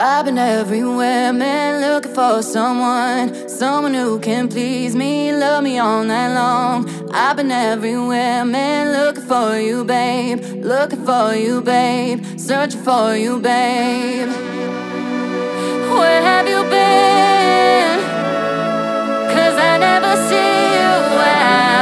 I've been everywhere, man, looking for someone who can please me, love me all night long. I've been everywhere, man, looking for you, babe, looking for you, babe, searching for you, babe. Where have you been? 'Cause I never see you out.